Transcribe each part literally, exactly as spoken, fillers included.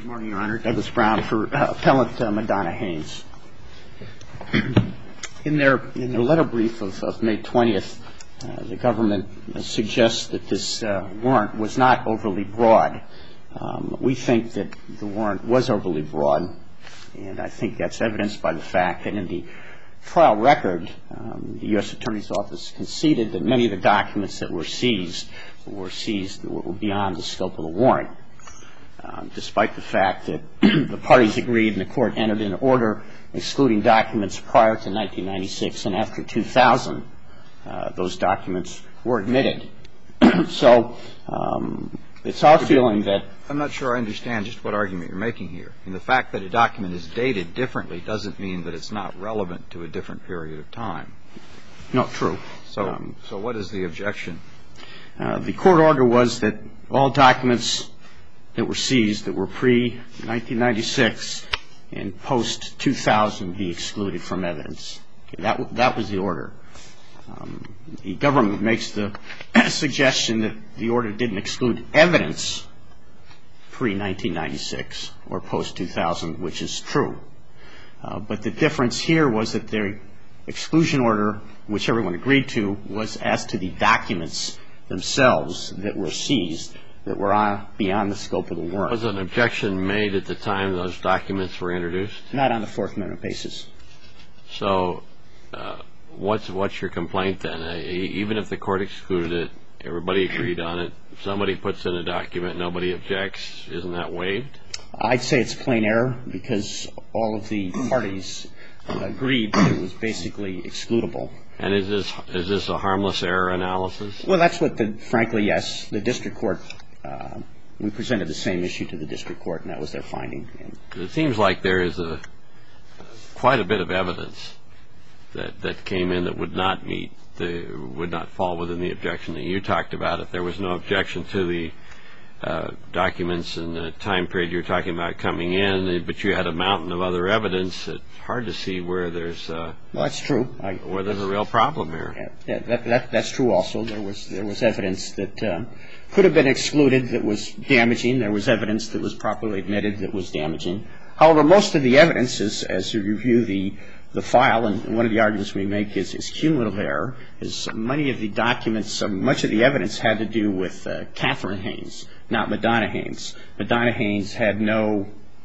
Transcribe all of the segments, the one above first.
Morning, Your Honor. Douglas Brown for uh, Appellant uh, Madonna Haynes. In their in their letter brief of, of May twentieth, uh, the government suggests that this uh, warrant was not overly broad. Um, we think that the warrant was overly broad, and I think that's evidenced by the fact that in the trial record, um, the U S Attorney's Office conceded that many of the documents that were seized were seized were beyond the scope of the warrant. Um, despite the fact that the parties agreed and the court entered into order excluding documents prior to nineteen ninety-six and after two thousand, uh, those documents were admitted. So um, it's our feeling that... I'm not sure I understand just what argument you're making here. And the fact that a document is dated differently doesn't mean that it's not relevant to a different period of time. No, true. So, um, so what is the objection? Uh, the court order was that all documents that were seized that were pre nineteen ninety-six and post two thousand be excluded from evidence. Okay, that, w- that was the order. Um, the government makes the suggestion that the order didn't exclude evidence pre nineteen ninety-six or post two thousand, which is true. Uh, but the difference here was that the exclusion order, which everyone agreed to, was as to the documents themselves that were seized that were on, beyond the scope of the warrant. Was an objection made at the time those documents were introduced? Not on the Fourth Amendment basis. So uh, what's what's your complaint then? Uh, even if the court excluded it, everybody agreed on it, somebody puts in a document, nobody objects, isn't that waived? I'd say it's plain error because all of the parties agreed that it was basically excludable. And is this is this a harmless error analysis? Well, that's what the, frankly, yes, the district court, uh, we presented the same issue to the district court, and that was their finding. It seems like there is a quite a bit of evidence that that came in that would not meet the would not fall within the objection that you talked about. If there was no objection to the uh, documents and the time period you're talking about coming in, but you had a mountain of other evidence, it's hard to see where there's uh, well, that's true. I, where there's a real problem here. Yeah, yeah that, that, that's true. Also, there was there was evidence that um, could have been excluded that was damaging. There was evidence that was properly admitted that was damaging. However, most of the evidence is, as you review the the file, and one of the arguments we make is, is cumulative error. Is many of the documents, um, much of the evidence had to do with uh, Catherine Haynes, not Madonna Haynes. Madonna Haynes had no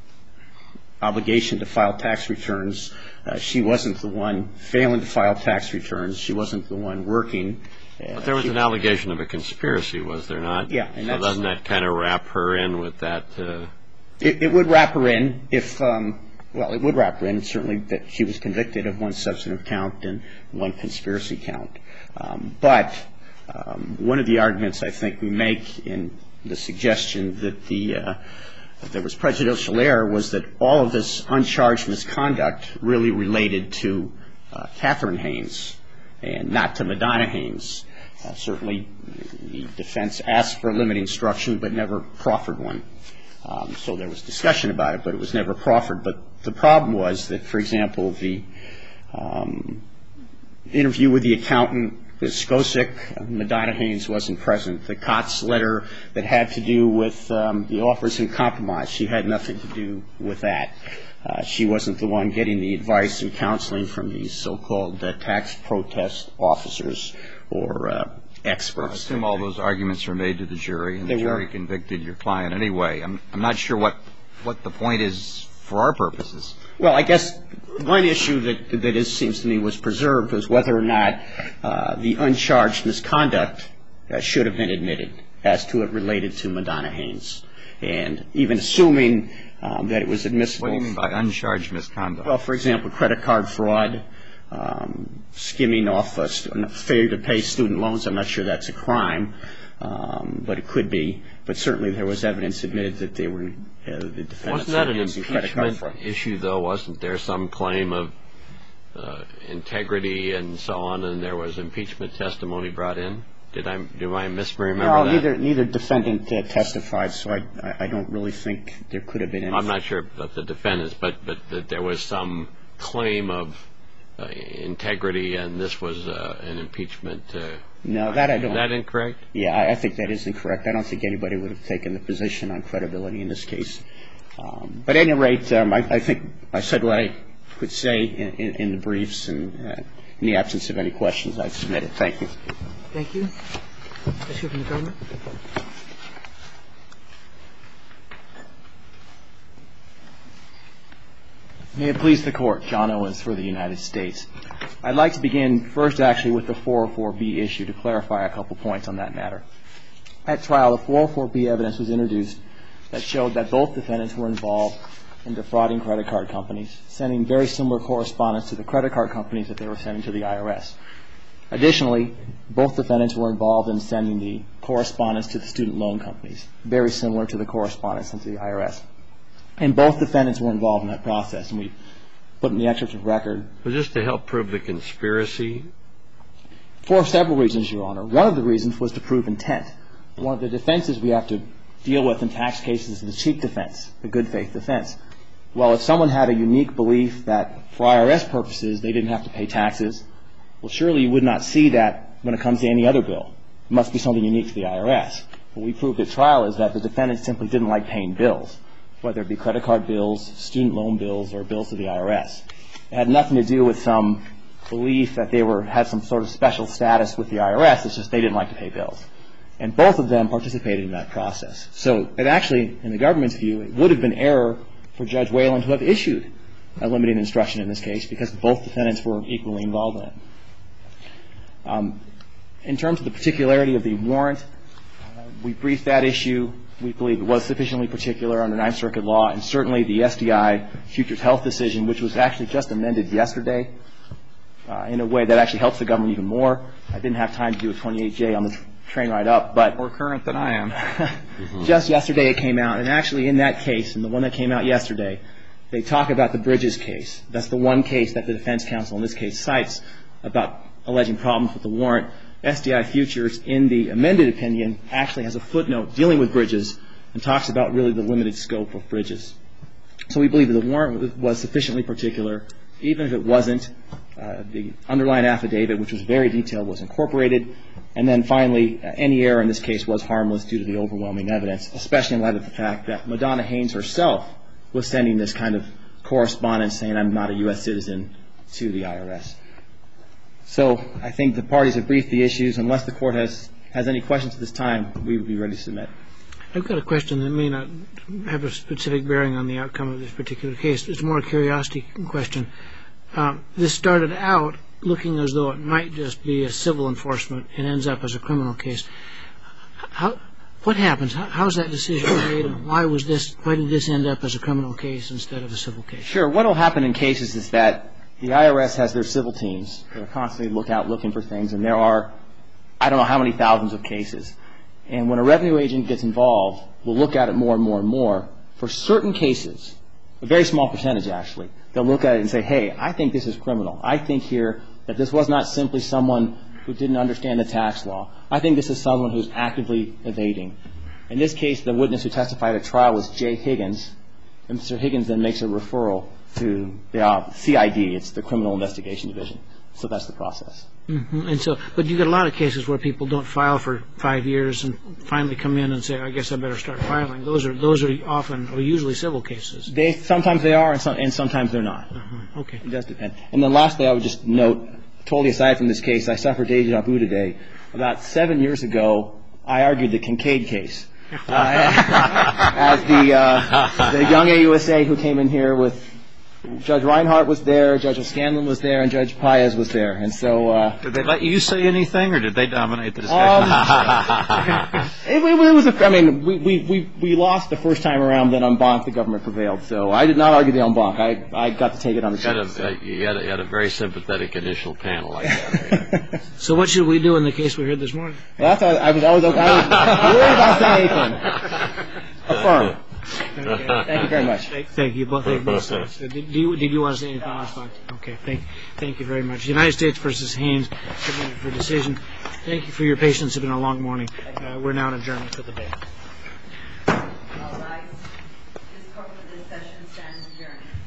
obligation to file tax returns. Uh, she wasn't the one failing to file tax returns. She wasn't the one working. Uh, but there was she, an allegation of a conspiracy, was there not? Yeah. And so doesn't that kind of wrap her in with that? Uh... It, it would wrap her in if, um, well, it would wrap her in, certainly, that she was convicted of one substantive count and one conspiracy count. Um, but um, one of the arguments I think we make in the suggestion that the uh, that there was prejudicial error was that all of this uncharged misconduct really related to uh, Catherine Haynes and not to Madonna Haynes. Uh, certainly, the defense asked for a limiting instruction but never proffered one. Um, so there was discussion about it, but it was never proffered. But the problem was that, for example, the um, interview with the accountant, Skosik, Madonna Haynes wasn't present. The Kotz letter that had to do with um, the offers in compromise, she had nothing to do with that. Uh, she wasn't the one getting the advice and counseling from these so-called uh, tax protest officers or uh, experts. I assume all those arguments were made to the jury, and they the jury were. convicted your client anyway. I'm, I'm not sure what, what the point is for our purposes. Well, I guess one issue that that is, seems to me was preserved was whether or not uh, the uncharged misconduct uh, should have been admitted as to it related to Madonna Haynes. And even assuming um, that it was admissible. What do you mean by uncharged misconduct? Well, for example, credit card fraud, um, skimming off a st- failure to pay student loans. I'm not sure that's a crime, um, but it could be. But certainly there was evidence admitted that they were uh, the defendants. Wasn't that an using credit card impeachment fraud. issue, though? Wasn't there some claim of uh, integrity and so on, and there was impeachment testimony brought in? Did I do I misremember no, that? neither neither defendant uh, testified, so I I don't really think there could have been any. I'm not sure about the defendants, but but that there was some claim of uh, integrity, and this was uh, an impeachment. Uh, no, that I don't. Is that incorrect? Yeah, I, I think that is incorrect. I don't think anybody would have taken the position on credibility in this case. Um, but at any rate, um, I, I think I said what I could say in, in, in the briefs, and uh, in the absence of any questions, I've submitted. Thank you. Thank you. Let's hear from the government. May it please the Court, John Owens for the United States. I'd like to begin first actually with the four oh four B issue to clarify a couple points on that matter. At trial, the four oh four B evidence was introduced that showed that both defendants were involved in defrauding credit card companies, sending very similar correspondence to the credit card companies that they were sending to the I R S. Additionally, both defendants were involved in sending the correspondence to the student loan companies, very similar to the correspondence sent to the I R S. And both defendants were involved in that process, and we put in the excerpts of record. Was this to help prove the conspiracy? For several reasons, Your Honor. One of the reasons was to prove intent. One of the defenses we have to deal with in tax cases is the cheap defense, the good faith defense. Well, if someone had a unique belief that for I R S purposes they didn't have to pay taxes, well, surely you would not see that when it comes to any other bill. It must be something unique to the I R S. What we proved at trial is that the defendants simply didn't like paying bills, whether it be credit card bills, student loan bills, or bills to the I R S. It had nothing to do with some belief that they were had some sort of special status with the I R S. It's just they didn't like to pay bills. And both of them participated in that process. So it actually, in the government's view, it would have been error for Judge Whalen to have issued a limiting instruction in this case because both defendants were equally involved in it. Um, in terms of the particularity of the warrant, uh, we briefed that issue. We believe it was sufficiently particular under Ninth Circuit law, and certainly the S D I Futures Health decision, which was actually just amended yesterday uh, in a way that actually helps the government even more. I didn't have time to do a twenty-eight J on the tr- train ride up, but More current than I am. mm-hmm. Just yesterday it came out, and actually in that case, and the one that came out yesterday, they talk about the Bridges case. That's the one case that the defense counsel in this case cites about alleging problems with the warrant. S D I Futures, in the amended opinion, actually has a footnote dealing with Bridges and talks about really the limited scope of Bridges. So we believe that the warrant was sufficiently particular. Even if it wasn't, uh, the underlying affidavit, which was very detailed, was incorporated. And then finally, uh, any error in this case was harmless due to the overwhelming evidence, especially in light of the fact that Madonna Haynes herself was sending this kind of correspondence saying, I'm not a U S citizen, to the I R S. So I think the parties have briefed the issues. Unless the Court has, has any questions at this time, we would be ready to submit. I've got a question that may not have a specific bearing on the outcome of this particular case. It's more a curiosity question. Um, this started out looking as though it might just be a civil enforcement and ends up as a criminal case. How, what happens? How, how's that decision made, and why was this? Why did this end up as a criminal case instead of a civil case? Sure. What will happen in cases is that the I R S has their civil teams that are constantly look out looking for things, and there are, I don't know how many thousands of cases. And when a revenue agent gets involved, we'll look at it more and more and more. For certain cases, a very small percentage actually, they'll look at it and say, hey, I think this is criminal. I think here that this was not simply someone who didn't understand the tax law. I think this is someone who's actively evading. In this case, the witness who testified at trial was Jay Higgins, and Mister Higgins then makes a referral to the uh, C I D. It's the Criminal Investigation Division. So that's the process. Mm-hmm. And so, but you get a lot of cases where people don't file for five years and finally come in and say, I guess I better start filing. Those are those are often or usually civil cases. They sometimes they are, and, some, and sometimes they're not. Uh-huh. Okay. It does depend. And then lastly, I would just note, totally aside from this case, I suffered deja vu today. About seven years ago, I argued the Kincaid case. Uh, as the uh, the young A U S A who came in here with Judge Reinhart was there, Judge O'Scanlan was there, and Judge Paez was there. And so, uh, Did they let you say anything, or did they dominate the discussion? Um, it, it, it was. A, I mean, we, we, we, we lost the first time around. Then en banc, the government prevailed. So I did not argue the en banc. I I got to take it on the chin. So. You, had a, you had a very sympathetic initial panel like that. So what should we do in the case we heard this morning? Well, that's all, I was I was, I was worried about saying anything. Affirm. Okay. Thank you very much. Thank you both. Thank you both sides. Did you did you want to say anything in response? Okay. Thank thank you very much. United States versus Haynes, submitted for decision. Thank you for your patience. It's been a long morning. Uh, we're now in adjournment for the day. All right. This court for this session stands adjourned.